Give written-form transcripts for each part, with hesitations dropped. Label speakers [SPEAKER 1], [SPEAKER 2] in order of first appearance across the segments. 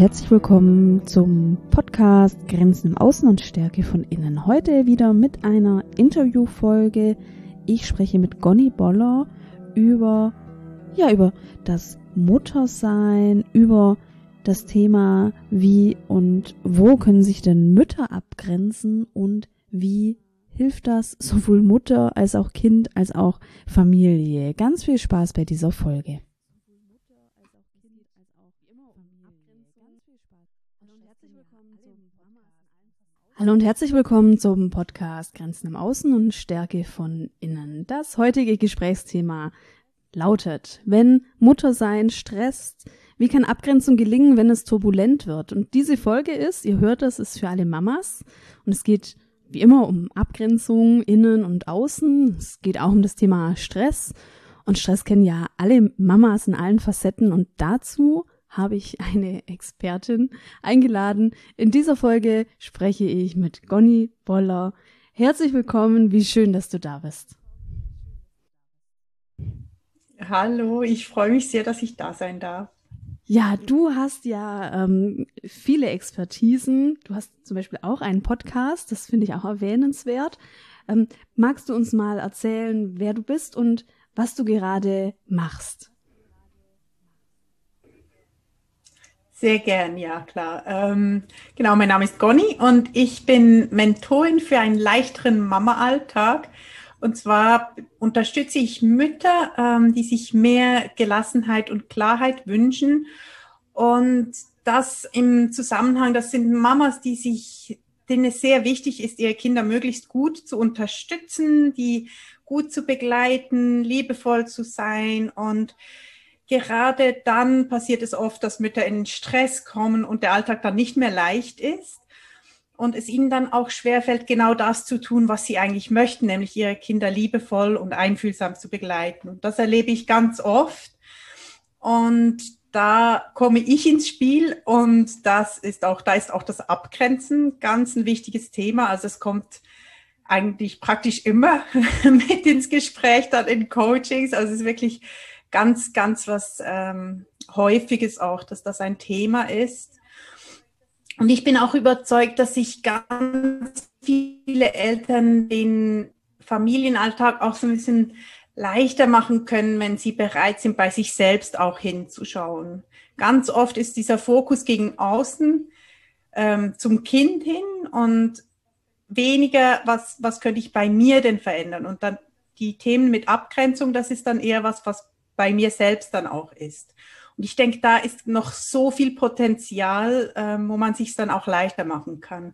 [SPEAKER 1] herzlich willkommen zum Podcast Grenzen im Außen und Stärke von Innen. Heute wieder mit einer Interviewfolge. Ich spreche mit Gonny Boller über das Muttersein, über das Thema, wie und wo können sich denn Mütter abgrenzen und wie hilft das sowohl Mutter als auch Kind als auch Familie. Ganz viel Spaß bei dieser Folge. Hallo und herzlich willkommen zum Podcast Grenzen im Außen und Stärke von Innen. Das heutige Gesprächsthema lautet: Wenn Muttersein stresst, wie kann Abgrenzung gelingen, wenn es turbulent wird? Und diese Folge ist, ihr hört das, ist für alle Mamas und es geht wie immer um Abgrenzung innen und außen. Es geht auch um das Thema Stress und Stress kennen ja alle Mamas in allen Facetten und dazu habe ich eine Expertin eingeladen. In dieser Folge spreche ich mit Gonny Boller. Herzlich willkommen, wie schön, dass du da bist.
[SPEAKER 2] Hallo, ich freue mich sehr, dass ich da sein darf.
[SPEAKER 1] Ja, du hast ja viele Expertisen. Du hast zum Beispiel auch einen Podcast, das finde ich auch erwähnenswert. Magst du uns mal erzählen, wer du bist und was du gerade machst?
[SPEAKER 2] Sehr gern, ja klar. Genau, mein Name ist Gonny und ich bin Mentorin für einen leichteren Mama-Alltag. Und zwar unterstütze ich Mütter, die sich mehr Gelassenheit und Klarheit wünschen. Und das im Zusammenhang, das sind Mamas, denen es sehr wichtig ist, ihre Kinder möglichst gut zu unterstützen, die gut zu begleiten, liebevoll zu sein. Und gerade dann passiert es oft, dass Mütter in Stress kommen und der Alltag dann nicht mehr leicht ist und es ihnen dann auch schwerfällt, genau das zu tun, was sie eigentlich möchten, nämlich ihre Kinder liebevoll und einfühlsam zu begleiten. Und das erlebe ich ganz oft und da komme ich ins Spiel und da ist auch das Abgrenzen ganz ein wichtiges Thema. Also es kommt eigentlich praktisch immer mit ins Gespräch dann in Coachings. Also es ist wirklich ganz, ganz was Häufiges auch, dass das ein Thema ist. Und ich bin auch überzeugt, dass sich ganz viele Eltern den Familienalltag auch so ein bisschen leichter machen können, wenn sie bereit sind, bei sich selbst auch hinzuschauen. Ganz oft ist dieser Fokus gegen außen zum Kind hin und weniger, was könnte ich bei mir denn verändern? Und dann die Themen mit Abgrenzung, das ist dann eher was bei mir selbst dann auch ist. Und ich denke, da ist noch so viel Potenzial, wo man sich es dann auch leichter machen kann.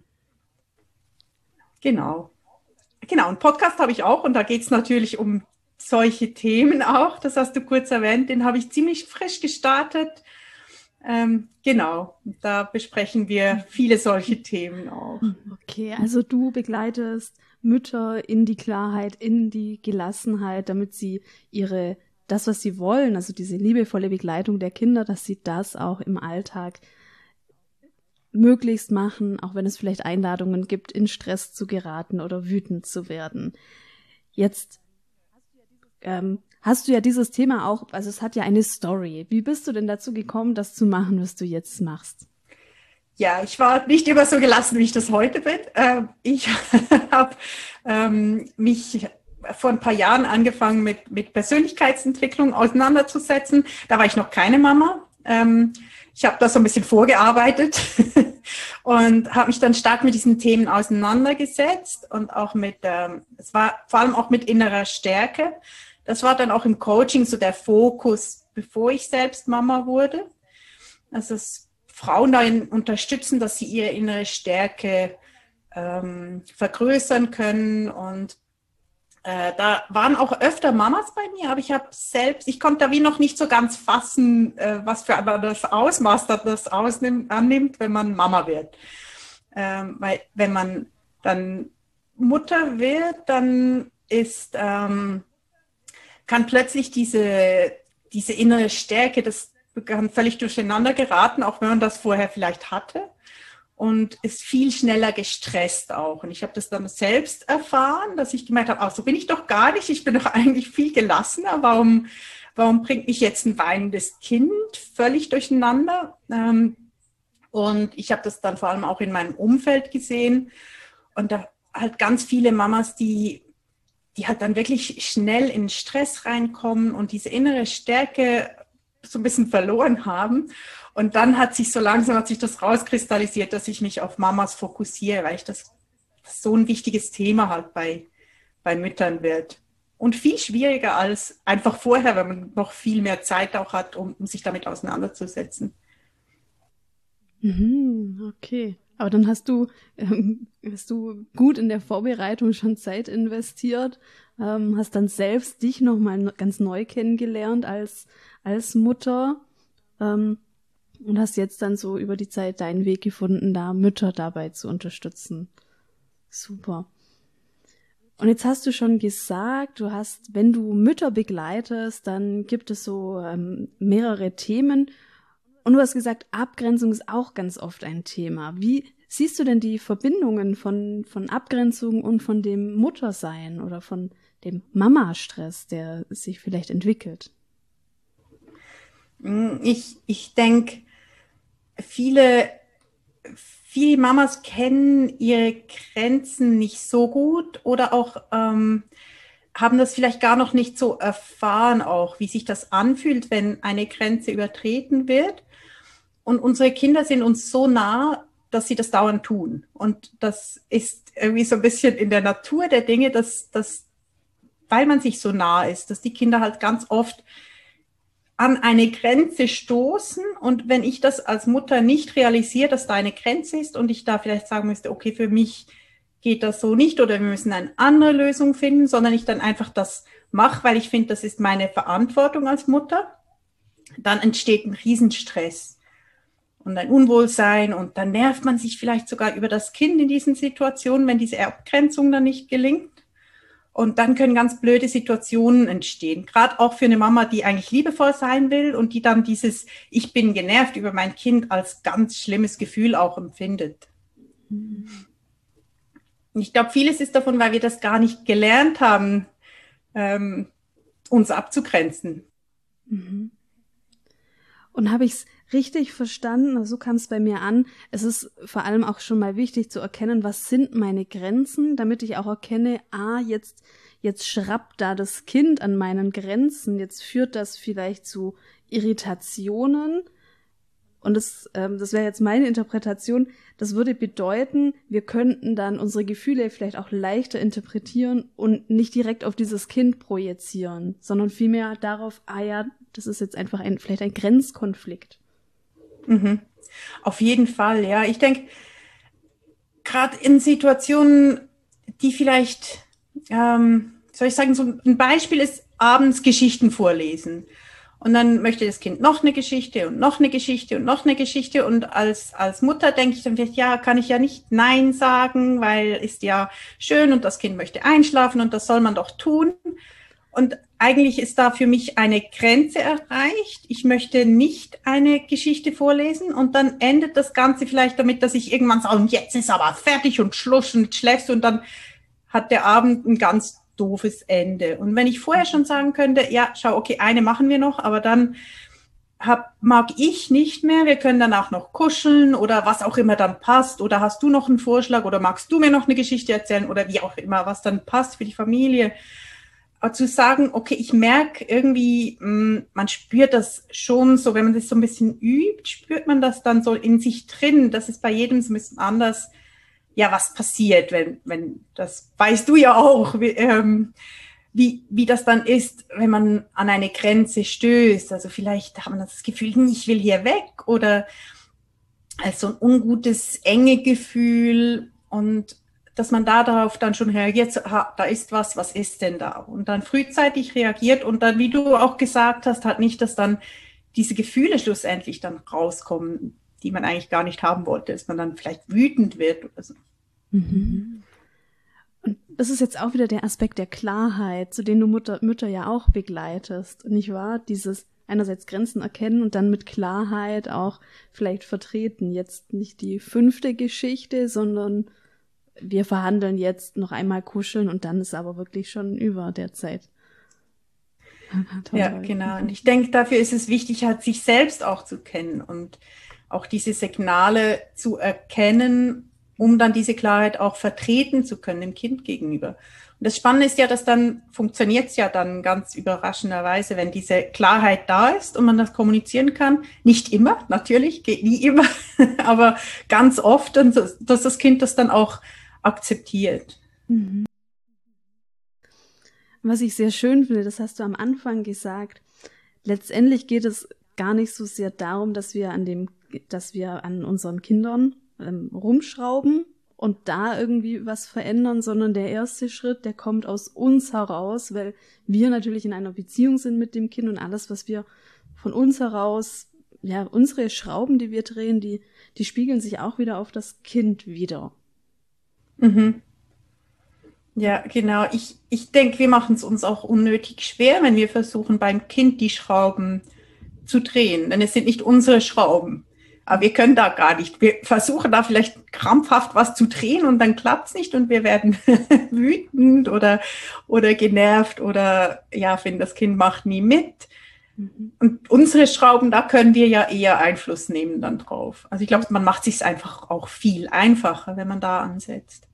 [SPEAKER 2] Genau, einen Podcast habe ich auch und da geht es natürlich um solche Themen auch. Das hast du kurz erwähnt, den habe ich ziemlich frisch gestartet. Da besprechen wir viele solche Themen auch.
[SPEAKER 1] Okay, also du begleitest Mütter in die Klarheit, in die Gelassenheit, damit sie das, was sie wollen, also diese liebevolle Begleitung der Kinder, dass sie das auch im Alltag möglichst machen, auch wenn es vielleicht Einladungen gibt, in Stress zu geraten oder wütend zu werden. Jetzt hast du ja dieses Thema auch, also es hat ja eine Story. Wie bist du denn dazu gekommen, das zu machen, was du jetzt machst?
[SPEAKER 2] Ja, ich war nicht immer so gelassen, wie ich das heute bin. Ich habe mich vor ein paar Jahren angefangen mit Persönlichkeitsentwicklung auseinanderzusetzen. Da war ich noch keine Mama. Ich habe da so ein bisschen vorgearbeitet und habe mich dann stark mit diesen Themen auseinandergesetzt und auch es war vor allem auch mit innerer Stärke. Das war dann auch im Coaching so der Fokus, bevor ich selbst Mama wurde. Also Frauen darin unterstützen, dass sie ihre innere Stärke vergrößern können und da waren auch öfter Mamas bei mir, aber ich konnte da wie noch nicht so ganz fassen, was für das Ausmaß das annimmt, wenn man Mama wird. Weil wenn man dann Mutter wird, dann kann plötzlich diese innere Stärke, das kann völlig durcheinander geraten, auch wenn man das vorher vielleicht hatte. Und ist viel schneller gestresst auch. Und ich habe das dann selbst erfahren, dass ich gemerkt habe, ach, so bin ich doch gar nicht. Ich bin doch eigentlich viel gelassener. Warum bringt mich jetzt ein weinendes Kind völlig durcheinander? Und ich habe das dann vor allem auch in meinem Umfeld gesehen. Und da halt ganz viele Mamas, die halt dann wirklich schnell in Stress reinkommen und diese innere Stärke so ein bisschen verloren haben. Und dann hat sich das rauskristallisiert, dass ich mich auf Mamas fokussiere, weil ich das so ein wichtiges Thema halt bei Müttern wird. Und viel schwieriger als einfach vorher, wenn man noch viel mehr Zeit auch hat, um sich damit auseinanderzusetzen.
[SPEAKER 1] Okay. Aber dann hast du gut in der Vorbereitung schon Zeit investiert, hast dann selbst dich nochmal ganz neu kennengelernt als Mutter, und hast jetzt dann so über die Zeit deinen Weg gefunden, da Mütter dabei zu unterstützen. Super. Und jetzt hast du schon gesagt, wenn du Mütter begleitest, dann gibt es so mehrere Themen. Und du hast gesagt, Abgrenzung ist auch ganz oft ein Thema. Wie siehst du denn die Verbindungen von Abgrenzung und von dem Muttersein oder von dem Mama-Stress, der sich vielleicht entwickelt?
[SPEAKER 2] Ich denke, viele Mamas kennen ihre Grenzen nicht so gut oder auch haben das vielleicht gar noch nicht so erfahren, auch wie sich das anfühlt, wenn eine Grenze übertreten wird. Und unsere Kinder sind uns so nah, dass sie das dauernd tun. Und das ist irgendwie so ein bisschen in der Natur der Dinge, dass weil man sich so nah ist, dass die Kinder halt ganz oft an eine Grenze stoßen. Und wenn ich das als Mutter nicht realisiere, dass da eine Grenze ist und ich da vielleicht sagen müsste, okay, für mich geht das so nicht oder wir müssen eine andere Lösung finden, sondern ich dann einfach das mache, weil ich finde, das ist meine Verantwortung als Mutter, dann entsteht ein Riesenstress und ein Unwohlsein und dann nervt man sich vielleicht sogar über das Kind in diesen Situationen, wenn diese Abgrenzung dann nicht gelingt. Und dann können ganz blöde Situationen entstehen. Gerade auch für eine Mama, die eigentlich liebevoll sein will und die dann dieses Ich bin genervt über mein Kind als ganz schlimmes Gefühl auch empfindet. Und ich glaube, vieles ist davon, weil wir das gar nicht gelernt haben, uns abzugrenzen.
[SPEAKER 1] Und habe ich es richtig verstanden? So kam es bei mir an. Es ist vor allem auch schon mal wichtig zu erkennen, was sind meine Grenzen, damit ich auch erkenne, jetzt schrappt da das Kind an meinen Grenzen, jetzt führt das vielleicht zu Irritationen. Und das wäre jetzt meine Interpretation. Das würde bedeuten, wir könnten dann unsere Gefühle vielleicht auch leichter interpretieren und nicht direkt auf dieses Kind projizieren, sondern vielmehr darauf, das ist jetzt einfach vielleicht ein Grenzkonflikt.
[SPEAKER 2] Mhm. Auf jeden Fall, ja. Ich denke, gerade in Situationen, die vielleicht, soll ich sagen, so ein Beispiel ist abends Geschichten vorlesen. Und dann möchte das Kind noch eine Geschichte und noch eine Geschichte und noch eine Geschichte. Und als Mutter denke ich dann vielleicht, ja, kann ich ja nicht Nein sagen, weil ist ja schön und das Kind möchte einschlafen und das soll man doch tun. Und eigentlich ist da für mich eine Grenze erreicht. Ich möchte nicht eine Geschichte vorlesen und dann endet das Ganze vielleicht damit, dass ich irgendwann sage, und jetzt ist aber fertig und Schluss und schläfst und dann hat der Abend ein ganz doofes Ende. Und wenn ich vorher schon sagen könnte, ja, schau, okay, eine machen wir noch, aber dann mag ich nicht mehr, wir können danach noch kuscheln oder was auch immer dann passt oder hast du noch einen Vorschlag oder magst du mir noch eine Geschichte erzählen oder wie auch immer, was dann passt für die Familie. Aber zu sagen, okay, ich merke irgendwie, man spürt das schon so, wenn man das so ein bisschen übt, spürt man das dann so in sich drin, das ist bei jedem so ein bisschen anders, ja, was passiert, wenn das weißt du ja auch, wie das dann ist, wenn man an eine Grenze stößt. Also vielleicht hat man das Gefühl, ich will hier weg oder also ein ungutes, enge Gefühl und dass man darauf dann schon reagiert, da ist was ist denn da? Und dann frühzeitig reagiert und dann, wie du auch gesagt hast, halt nicht, dass dann diese Gefühle schlussendlich dann rauskommen, die man eigentlich gar nicht haben wollte, dass man dann vielleicht wütend wird oder so.
[SPEAKER 1] Mhm. Und das ist jetzt auch wieder der Aspekt der Klarheit, zu dem du Mütter ja auch begleitest, nicht wahr? Dieses einerseits Grenzen erkennen und dann mit Klarheit auch vielleicht vertreten. Jetzt nicht die 5. Geschichte, sondern wir verhandeln jetzt noch einmal kuscheln und dann ist aber wirklich schon über der Zeit.
[SPEAKER 2] Ja, genau. Und ich denke, dafür ist es wichtig, halt sich selbst auch zu kennen und auch diese Signale zu erkennen, um dann diese Klarheit auch vertreten zu können dem Kind gegenüber. Und das Spannende ist ja, dass dann funktioniert es ja dann ganz überraschenderweise, wenn diese Klarheit da ist und man das kommunizieren kann. Nicht immer, natürlich, geht nie immer, aber ganz oft, dass das Kind das dann auch akzeptiert.
[SPEAKER 1] Mhm. Was ich sehr schön finde, das hast du am Anfang gesagt, letztendlich geht es gar nicht so sehr darum, dass wir an unseren Kindern rumschrauben und da irgendwie was verändern, sondern der erste Schritt, der kommt aus uns heraus, weil wir natürlich in einer Beziehung sind mit dem Kind und alles, was wir von uns heraus, ja, unsere Schrauben, die wir drehen, die spiegeln sich auch wieder auf das Kind wieder.
[SPEAKER 2] Mhm. Ja, genau. Ich denke, wir machen es uns auch unnötig schwer, wenn wir versuchen, beim Kind die Schrauben zu drehen, denn es sind nicht unsere Schrauben. Aber wir können da gar nicht. Wir versuchen da vielleicht krampfhaft was zu drehen und dann klappt es nicht und wir werden wütend oder genervt oder ja, finden, das Kind macht nie mit. Und unsere Schrauben, da können wir ja eher Einfluss nehmen dann drauf. Also ich glaube, man macht es sich einfach auch viel einfacher, wenn man da ansetzt.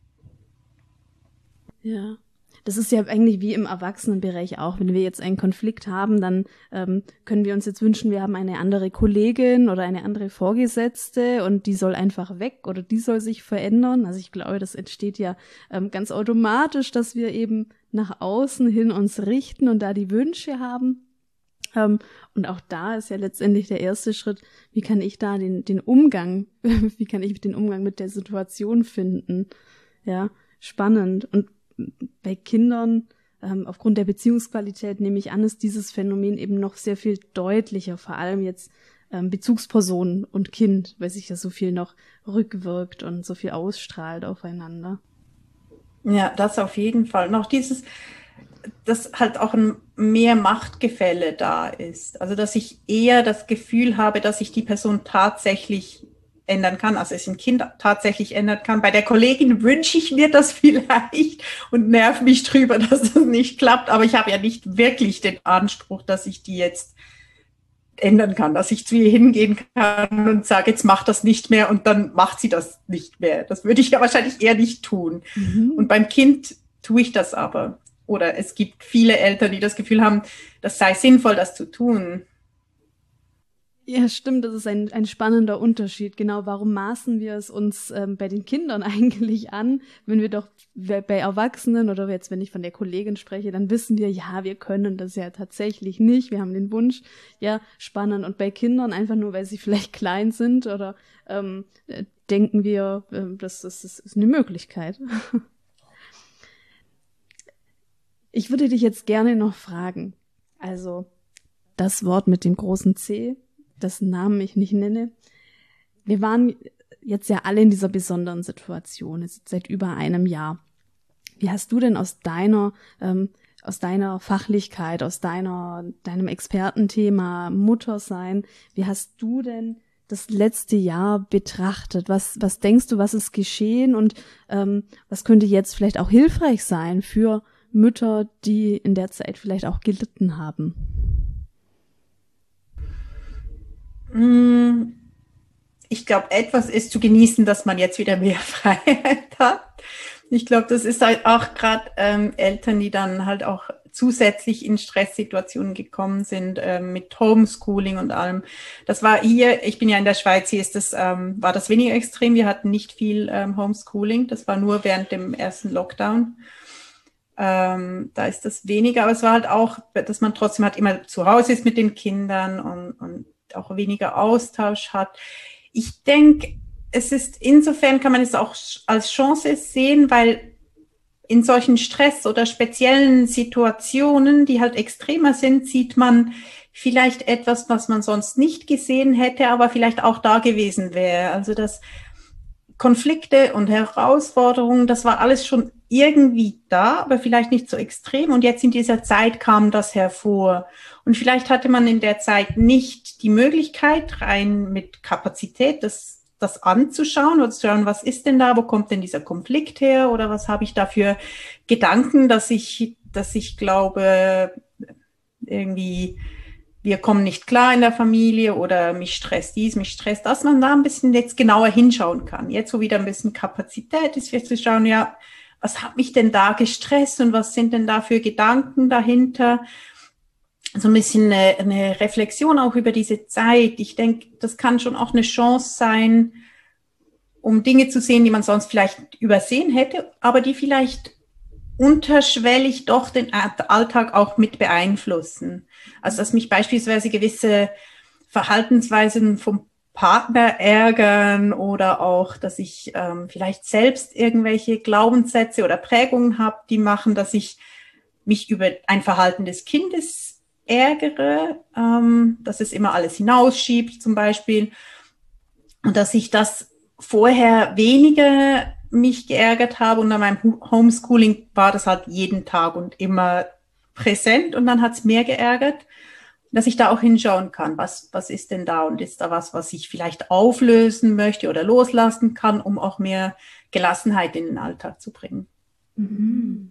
[SPEAKER 1] Ja, das ist ja eigentlich wie im Erwachsenenbereich auch. Wenn wir jetzt einen Konflikt haben, dann können wir uns jetzt wünschen, wir haben eine andere Kollegin oder eine andere Vorgesetzte und die soll einfach weg oder die soll sich verändern. Also ich glaube, das entsteht ja ganz automatisch, dass wir eben nach außen hin uns richten und da die Wünsche haben. Und auch da ist ja letztendlich der erste Schritt, wie kann ich da den Umgang, wie kann ich den Umgang mit der Situation finden? Ja, spannend. Und bei Kindern, aufgrund der Beziehungsqualität nehme ich an, ist dieses Phänomen eben noch sehr viel deutlicher, vor allem jetzt Bezugsperson und Kind, weil sich ja so viel noch rückwirkt und so viel ausstrahlt aufeinander.
[SPEAKER 2] Ja, das auf jeden Fall. Noch dass halt auch ein mehr Machtgefälle da ist. Also, dass ich eher das Gefühl habe, dass ich die Person tatsächlich ändern kann, also es ein Kind tatsächlich ändern kann. Bei der Kollegin wünsche ich mir das vielleicht und nerv mich drüber, dass das nicht klappt, aber ich habe ja nicht wirklich den Anspruch, dass ich die jetzt ändern kann, dass ich zu ihr hingehen kann und sage, jetzt mach das nicht mehr und dann macht sie das nicht mehr. Das würde ich ja wahrscheinlich eher nicht tun. Und beim Kind tue ich das aber. Oder es gibt viele Eltern, die das Gefühl haben, das sei sinnvoll, das zu tun.
[SPEAKER 1] Ja, stimmt, das ist ein spannender Unterschied. Genau, warum maßen wir es uns bei den Kindern eigentlich an, wenn wir doch bei Erwachsenen oder jetzt, wenn ich von der Kollegin spreche, dann wissen wir, ja, wir können das ja tatsächlich nicht, wir haben den Wunsch, ja, spannend. Und bei Kindern einfach nur, weil sie vielleicht klein sind oder denken wir, das ist eine Möglichkeit. Ich würde dich jetzt gerne noch fragen, also das Wort mit dem großen C, dessen Namen ich nicht nenne. Wir waren jetzt ja alle in dieser besonderen Situation, jetzt seit über einem Jahr. Wie hast du denn aus deiner Fachlichkeit, aus deinem Expertenthema Muttersein, wie hast du denn das letzte Jahr betrachtet? Was denkst du, was ist geschehen und was könnte jetzt vielleicht auch hilfreich sein für Mütter, die in der Zeit vielleicht auch gelitten haben?
[SPEAKER 2] Ich glaube, etwas ist zu genießen, dass man jetzt wieder mehr Freiheit hat. Ich glaube, das ist halt auch gerade Eltern, die dann halt auch zusätzlich in Stresssituationen gekommen sind mit Homeschooling und allem. Das war hier, ich bin ja in der Schweiz, hier war das weniger extrem. Wir hatten nicht viel Homeschooling, das war nur während dem ersten Lockdown. Da ist das weniger, aber es war halt auch, dass man trotzdem halt immer zu Hause ist mit den Kindern und auch weniger Austausch hat. Ich denke, insofern kann man es auch als Chance sehen, weil in solchen Stress- oder speziellen Situationen, die halt extremer sind, sieht man vielleicht etwas, was man sonst nicht gesehen hätte, aber vielleicht auch da gewesen wäre. Also das Konflikte und Herausforderungen, das war alles schon irgendwie da, aber vielleicht nicht so extrem. Und jetzt in dieser Zeit kam das hervor. Und vielleicht hatte man in der Zeit nicht die Möglichkeit, rein mit Kapazität, das anzuschauen oder zu schauen, was ist denn da, wo kommt denn dieser Konflikt her oder was habe ich da für Gedanken, dass ich glaube, irgendwie wir kommen nicht klar in der Familie oder mich stresst dies, mich stresst das, man da ein bisschen jetzt genauer hinschauen kann. Jetzt, wo wieder ein bisschen Kapazität ist, vielleicht zu schauen, ja, was hat mich denn da gestresst und was sind denn da für Gedanken dahinter? So ein bisschen eine Reflexion auch über diese Zeit. Ich denke, das kann schon auch eine Chance sein, um Dinge zu sehen, die man sonst vielleicht übersehen hätte, aber die vielleicht unterschwellig doch den Alltag auch mit beeinflussen. Also dass mich beispielsweise gewisse Verhaltensweisen vom Partner ärgern oder auch, dass ich vielleicht selbst irgendwelche Glaubenssätze oder Prägungen habe, die machen, dass ich mich über ein Verhalten des Kindes ärgere, dass es immer alles hinausschiebt zum Beispiel und dass ich das vorher weniger mich geärgert habe und an meinem Homeschooling war das halt jeden Tag und immer präsent und dann hat es mehr geärgert, dass ich da auch hinschauen kann, was ist denn da und ist da was ich vielleicht auflösen möchte oder loslassen kann, um auch mehr Gelassenheit in den Alltag zu bringen.
[SPEAKER 1] Mhm.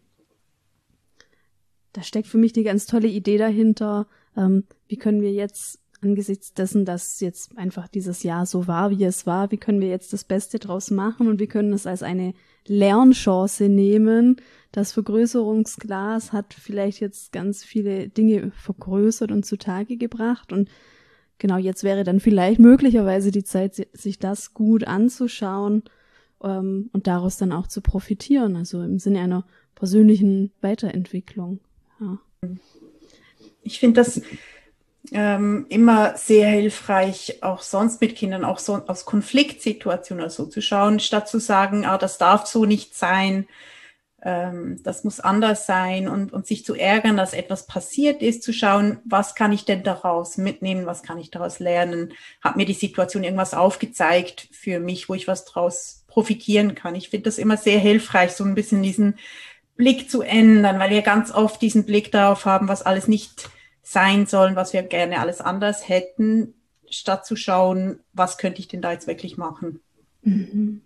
[SPEAKER 1] Da steckt für mich die ganz tolle Idee dahinter, wie können wir jetzt angesichts dessen, dass jetzt einfach dieses Jahr so war, wie es war, wie können wir jetzt das Beste draus machen und wir können es als eine Lernchance nehmen. Das Vergrößerungsglas hat vielleicht jetzt ganz viele Dinge vergrößert und zutage gebracht und genau jetzt wäre dann vielleicht möglicherweise die Zeit, sich das gut anzuschauen und daraus dann auch zu profitieren, also im Sinne einer persönlichen Weiterentwicklung. Ja.
[SPEAKER 2] Ich finde das immer sehr hilfreich, auch sonst mit Kindern, auch so aus Konfliktsituationen oder so zu schauen, statt zu sagen, das darf so nicht sein, das muss anders sein und sich zu ärgern, dass etwas passiert ist, zu schauen, was kann ich denn daraus mitnehmen, was kann ich daraus lernen, hat mir die Situation irgendwas aufgezeigt für mich, wo ich was daraus profitieren kann. Ich finde das immer sehr hilfreich, so ein bisschen diesen Blick zu ändern, weil wir ganz oft diesen Blick darauf haben, was alles nicht sein sollen, was wir gerne alles anders hätten, statt zu schauen, was könnte ich denn da jetzt wirklich machen.
[SPEAKER 1] Mhm.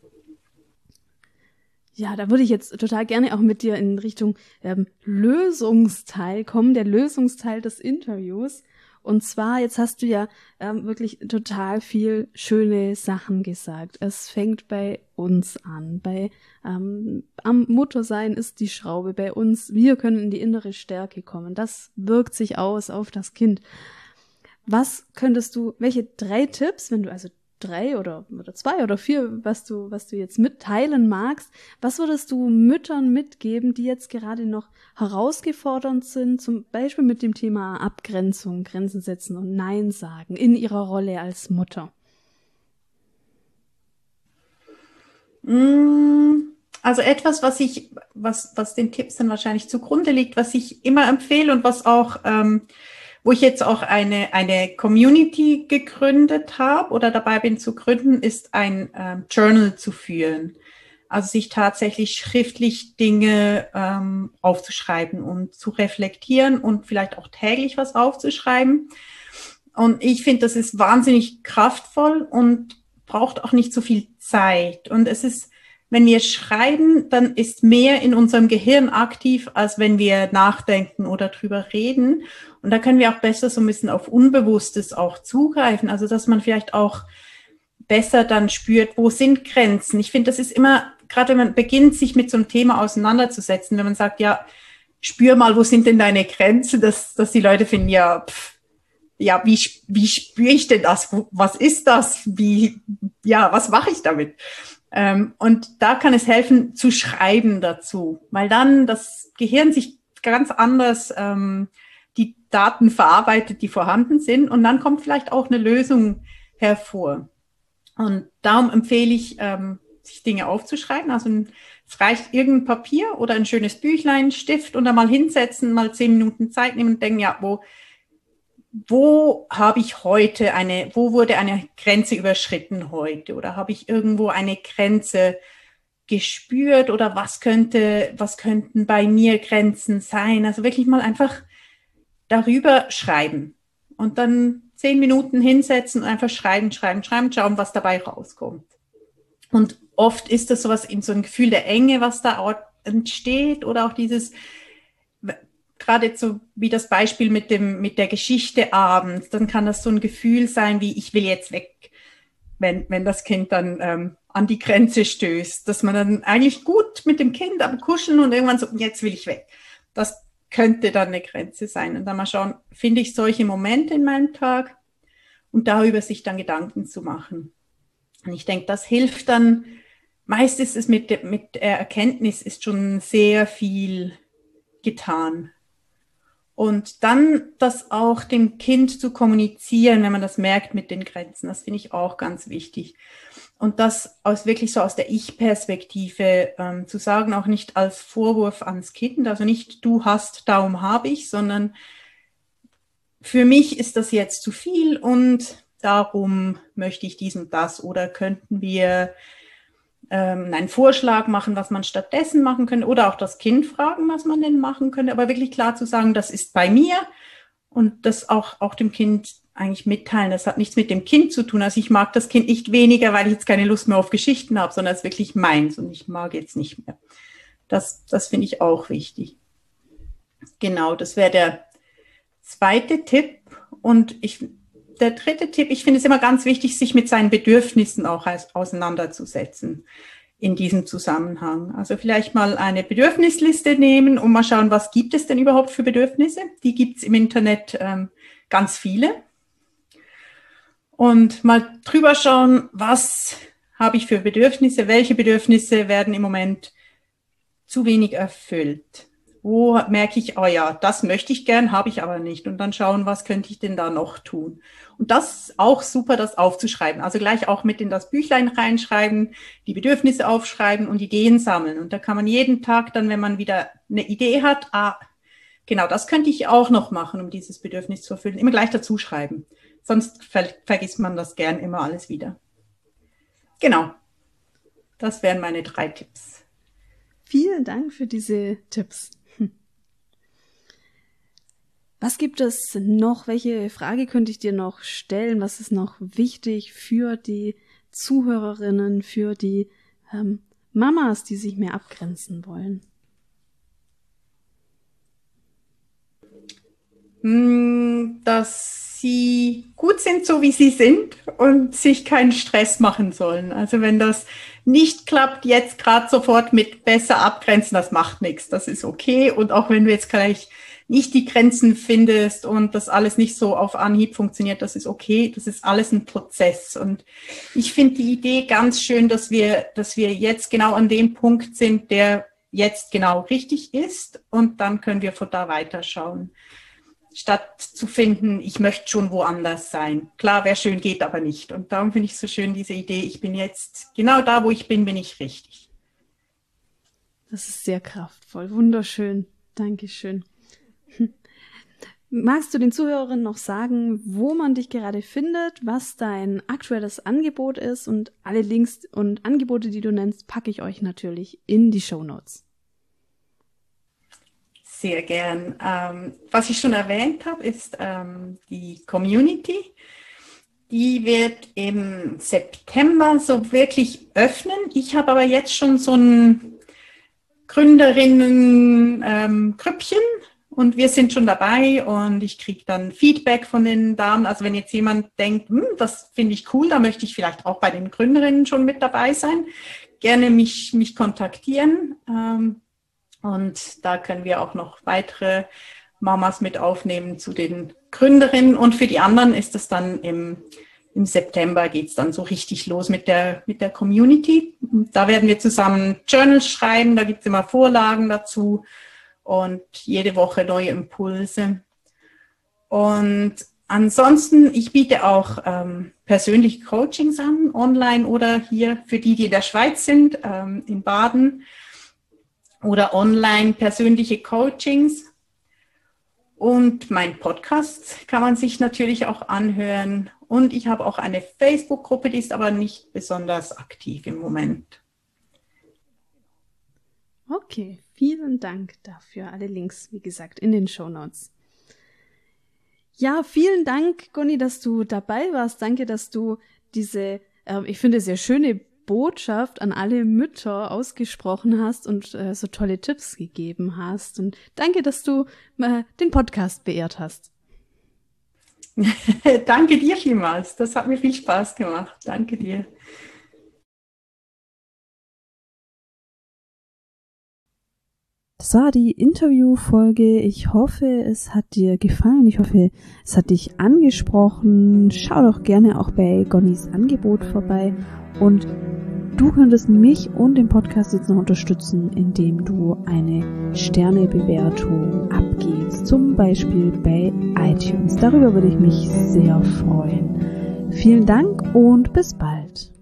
[SPEAKER 1] Ja, da würde ich jetzt total gerne auch mit dir in Richtung Lösungsteil kommen, der Lösungsteil des Interviews. Und zwar, jetzt hast du ja wirklich total viel schöne Sachen gesagt. Es fängt bei uns an. Am Muttersein ist die Schraube bei uns. Wir können in die innere Stärke kommen. Das wirkt sich aus auf das Kind. Welche 3 Tipps, wenn du also 3 oder 2 oder 4, was du jetzt mitteilen magst, was würdest du Müttern mitgeben, die jetzt gerade noch herausgefordernd sind, zum Beispiel mit dem Thema Abgrenzung, Grenzen setzen und Nein sagen in ihrer Rolle als Mutter?
[SPEAKER 2] Also etwas, was den Tipps dann wahrscheinlich zugrunde liegt, was ich immer empfehle und was auch wo ich jetzt auch eine Community gegründet habe oder dabei bin zu gründen, ist ein Journal zu führen. Also sich tatsächlich schriftlich Dinge aufzuschreiben und zu reflektieren und vielleicht auch täglich was aufzuschreiben. Und ich finde, das ist wahnsinnig kraftvoll und braucht auch nicht so viel Zeit. Und es ist, wenn wir schreiben, dann ist mehr in unserem Gehirn aktiv, als wenn wir nachdenken oder drüber reden. Und da können wir auch besser so ein bisschen auf Unbewusstes auch zugreifen. Also, dass man vielleicht auch besser dann spürt, wo sind Grenzen. Ich finde, das ist immer, gerade wenn man beginnt, sich mit so einem Thema auseinanderzusetzen, wenn man sagt, ja, spür mal, wo sind denn deine Grenzen, dass die Leute finden, ja, wie spüre ich denn das? Was ist das? Was mache ich damit? Und da kann es helfen, zu schreiben dazu, weil dann das Gehirn sich ganz anders die Daten verarbeitet, die vorhanden sind, und dann kommt vielleicht auch eine Lösung hervor. Und darum empfehle ich, sich Dinge aufzuschreiben. Also es reicht irgendein Papier oder ein schönes Büchlein, Stift und dann mal hinsetzen, mal 10 Minuten Zeit nehmen und denken, ja, wo habe ich heute wo wurde eine Grenze überschritten heute? Oder habe ich irgendwo eine Grenze gespürt? Oder was könnten bei mir Grenzen sein? Also wirklich mal einfach darüber schreiben und dann 10 Minuten hinsetzen und einfach schreiben, schauen, was dabei rauskommt. Und oft ist das sowas in so ein Gefühl der Enge, was da entsteht, oder auch dieses, gerade so wie das Beispiel mit der Geschichte abends, dann kann das so ein Gefühl sein wie, ich will jetzt weg, wenn das Kind dann an die Grenze stößt, dass man dann eigentlich gut mit dem Kind am Kuscheln und irgendwann so, jetzt will ich weg. Das könnte dann eine Grenze sein. Und dann mal schauen, finde ich solche Momente in meinem Tag und darüber sich dann Gedanken zu machen. Und ich denke, das hilft dann, meist ist es mit der Erkenntnis ist schon sehr viel getan. Und dann das auch dem Kind zu kommunizieren, wenn man das merkt mit den Grenzen, das finde ich auch ganz wichtig. Und das wirklich so aus der Ich-Perspektive zu sagen, auch nicht als Vorwurf ans Kind, also nicht du hast, darum habe ich, sondern für mich ist das jetzt zu viel und darum möchte ich dies und das. Oder könnten wir einen Vorschlag machen, was man stattdessen machen könnte oder auch das Kind fragen, was man denn machen könnte, aber wirklich klar zu sagen, das ist bei mir und das auch dem Kind eigentlich mitteilen. Das hat nichts mit dem Kind zu tun. Also ich mag das Kind nicht weniger, weil ich jetzt keine Lust mehr auf Geschichten habe, sondern es ist wirklich meins und ich mag jetzt nicht mehr. Das finde ich auch wichtig. Genau, das wäre der zweite Tipp. Und der dritte Tipp, ich finde es immer ganz wichtig, sich mit seinen Bedürfnissen auch auseinanderzusetzen in diesem Zusammenhang. Also vielleicht mal eine Bedürfnisliste nehmen und mal schauen, was gibt es denn überhaupt für Bedürfnisse? Die gibt es im Internet ganz viele. Und mal drüber schauen, was habe ich für Bedürfnisse, welche Bedürfnisse werden im Moment zu wenig erfüllt. Wo merke ich, oh ja, das möchte ich gern, habe ich aber nicht. Und dann schauen, was könnte ich denn da noch tun. Und das ist auch super, das aufzuschreiben. Also gleich auch mit in das Büchlein reinschreiben, die Bedürfnisse aufschreiben und Ideen sammeln. Und da kann man jeden Tag dann, wenn man wieder eine Idee hat, genau, das könnte ich auch noch machen, um dieses Bedürfnis zu erfüllen, immer gleich dazu schreiben. Sonst vergisst man das gern immer alles wieder. Genau, das wären meine 3 Tipps.
[SPEAKER 1] Vielen Dank für diese Tipps. Was gibt es noch? Welche Frage könnte ich dir noch stellen? Was ist noch wichtig für die Zuhörerinnen, für die Mamas, die sich mehr abgrenzen wollen?
[SPEAKER 2] Dass sie gut sind, so wie sie sind und sich keinen Stress machen sollen. Also wenn das nicht klappt, jetzt gerade sofort mit besser abgrenzen, das macht nichts, das ist okay. Und auch wenn du jetzt gleich nicht die Grenzen findest und das alles nicht so auf Anhieb funktioniert, das ist okay, das ist alles ein Prozess. Und ich finde die Idee ganz schön, dass wir jetzt genau an dem Punkt sind, der jetzt genau richtig ist und dann können wir von da weiterschauen. Statt zu finden, ich möchte schon woanders sein. Klar, wäre schön, geht aber nicht. Und darum finde ich so schön diese Idee, ich bin jetzt genau da, wo ich bin ich richtig.
[SPEAKER 1] Das ist sehr kraftvoll, wunderschön. Dankeschön. Magst du den Zuhörerinnen noch sagen, wo man dich gerade findet, was dein aktuelles Angebot ist? Und alle Links und Angebote, die du nennst, packe ich euch natürlich in die Shownotes.
[SPEAKER 2] Sehr gern. Was ich schon erwähnt habe, ist die Community. Die wird im September so wirklich öffnen. Ich habe aber jetzt schon so ein Gründerinnen-Grüppchen und wir sind schon dabei und ich kriege dann Feedback von den Damen. Also wenn jetzt jemand denkt, das finde ich cool, da möchte ich vielleicht auch bei den Gründerinnen schon mit dabei sein, gerne mich kontaktieren. Und da können wir auch noch weitere Mamas mit aufnehmen zu den Gründerinnen. Und für die anderen ist es dann im September geht es dann so richtig los mit der Community. Da werden wir zusammen Journals schreiben, da gibt es immer Vorlagen dazu und jede Woche neue Impulse. Und ansonsten, ich biete auch persönliche Coachings an, online oder hier für die in der Schweiz sind, in Baden. Oder online persönliche Coachings. Und mein Podcast kann man sich natürlich auch anhören. Und ich habe auch eine Facebook-Gruppe, die ist aber nicht besonders aktiv im Moment.
[SPEAKER 1] Okay, vielen Dank dafür. Alle Links, wie gesagt, in den Shownotes. Ja, vielen Dank, Conny, dass du dabei warst. Danke, dass du diese, ich finde, sehr schöne Botschaft an alle Mütter ausgesprochen hast und so tolle Tipps gegeben hast. Und danke, dass du den Podcast beehrt hast.
[SPEAKER 2] Danke dir vielmals. Das hat mir viel Spaß gemacht. Danke dir.
[SPEAKER 1] Das war die Interviewfolge. Ich hoffe, es hat dir gefallen. Ich hoffe, es hat dich angesprochen. Schau doch gerne auch bei Gonnys Angebot vorbei. Und du könntest mich und den Podcast jetzt noch unterstützen, indem du eine Sternebewertung abgibst. Zum Beispiel bei iTunes. Darüber würde ich mich sehr freuen. Vielen Dank und bis bald.